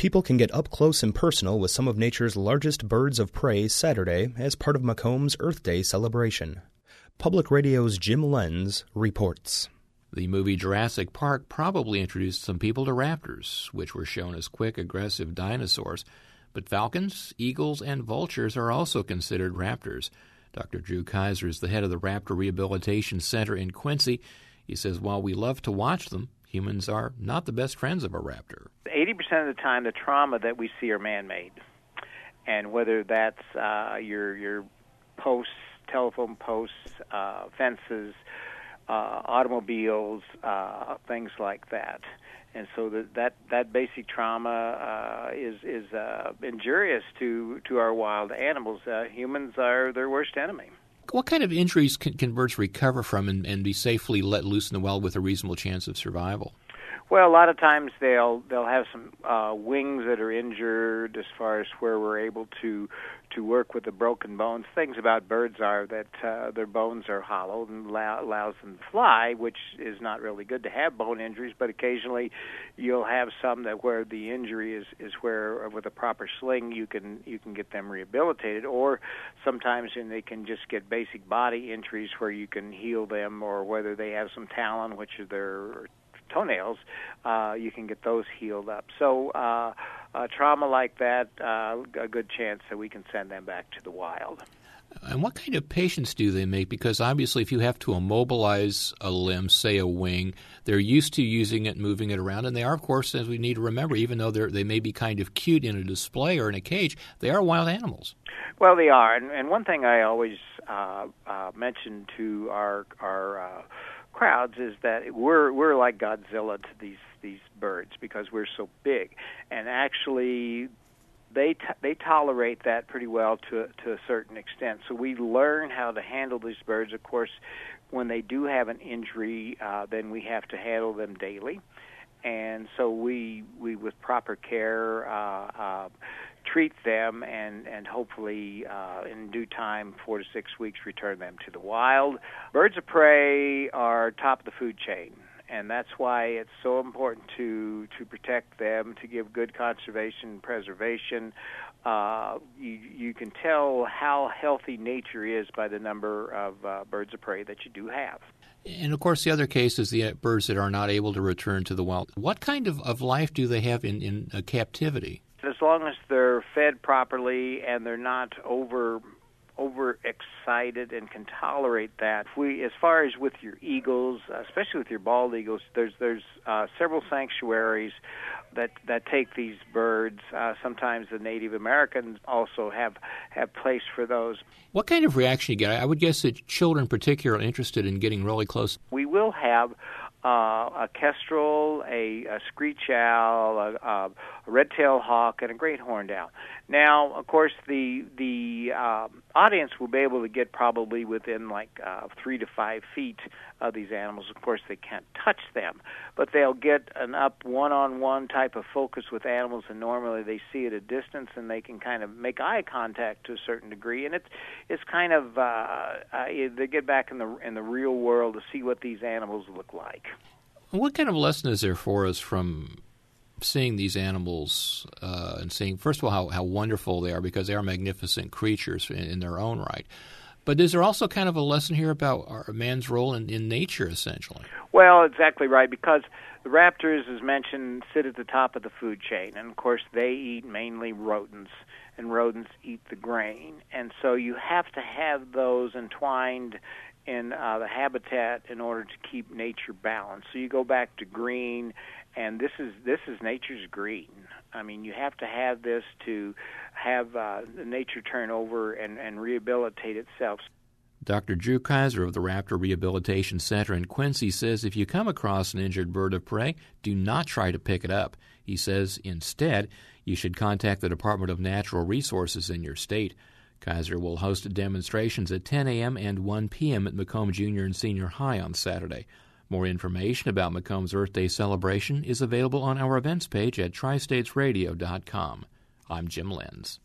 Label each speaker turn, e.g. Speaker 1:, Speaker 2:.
Speaker 1: People can get up close and personal with some of nature's largest birds of prey Saturday as part of Macomb's Earth Day celebration. Public Radio's Jim Lenz reports.
Speaker 2: The movie Jurassic Park probably introduced some people to raptors, which were shown as quick, aggressive dinosaurs. But falcons, eagles, and vultures are also considered raptors. Dr. Drew Kaiser is the head of the Raptor Rehabilitation Center in Quincy. He says while we love to watch them, humans are not the best friends of a raptor.
Speaker 3: 80% of the time, the trauma that we see are man-made. And whether that's your posts, telephone posts, fences, automobiles, things like that. And so that basic trauma is injurious to our wild animals. Humans are their worst enemy.
Speaker 2: What kind of injuries can birds recover from and be safely let loose in the wild with a reasonable chance of survival?
Speaker 3: Well, a lot of times they'll have some wings that are injured as far as where we're able to work with the broken bones. Things about birds are that their bones are hollow and allows them to fly, which is not really good to have bone injuries, but occasionally you'll have some that where the injury is where with a proper sling you can get them rehabilitated, or sometimes they can just get basic body injuries where you can heal them, or whether they have some talon, which are their toenails, you can get those healed up. So trauma like that, a good chance that we can send them back to the wild.
Speaker 2: And what kind of patients do they make? Because obviously if you have to immobilize a limb, say a wing, they're used to using it, moving it around, and they are, of course, as we need to remember, even though they may be kind of cute in a display or in a cage, they are wild animals.
Speaker 3: Well, they are. And one thing I always mention to our crowds is that we're like Godzilla to these birds because we're so big, and actually they tolerate that pretty well to a certain extent. So we learn how to handle these birds. Of course, when they do have an injury, then we have to handle them daily, and so we with proper care treat them and hopefully in due time, 4 to 6 weeks, return them to the wild. Birds of prey are top of the food chain, and that's why it's so important to protect them, to give good conservation and preservation. You can tell how healthy nature is by the number of birds of prey that you do have.
Speaker 2: And, of course, the other case is the birds that are not able to return to the wild. What kind of life do they have in captivity?
Speaker 3: As long as they're fed properly and they're not over excited and can tolerate that. As far as with your eagles, especially with your bald eagles, there's several sanctuaries that take these birds. Sometimes the Native Americans also have place for those.
Speaker 2: What kind of reaction you get? I would guess that children in particular are interested in getting really close.
Speaker 3: We will have a kestrel, a screech owl, a red-tailed hawk, and a great horned owl. Now, of course, the audience will be able to get probably within 3 to 5 feet of these animals. Of course, they can't touch them, but they'll get an up one-on-one type of focus with animals, and normally they see at a distance, and they can kind of make eye contact to a certain degree. And it's kind of they get back in the real world to see what these animals look like.
Speaker 2: What kind of lesson is there for us from seeing these animals and seeing, first of all, how wonderful they are, because they are magnificent creatures in their own right. But is there also kind of a lesson here about man's role in nature, essentially? Well,
Speaker 3: exactly right, because the raptors, as mentioned, sit at the top of the food chain. And, of course, they eat mainly rodents, and rodents eat the grain. And so you have to have those entwined in the habitat in order to keep nature balanced. So you go back to green, and this is nature's green. I mean, you have to have this to have the nature turn over and rehabilitate itself.
Speaker 2: Dr. Drew Kaiser of the Raptor Rehabilitation Center in Quincy says if you come across an injured bird of prey, do not try to pick it up. He says instead, you should contact the Department of Natural Resources in your state. Kaiser will host demonstrations at 10 a.m. and 1 p.m. at Macomb Junior and Senior High on Saturday. More information about Macomb's Earth Day celebration is available on our events page at tristatesradio.com. I'm Jim Lenz.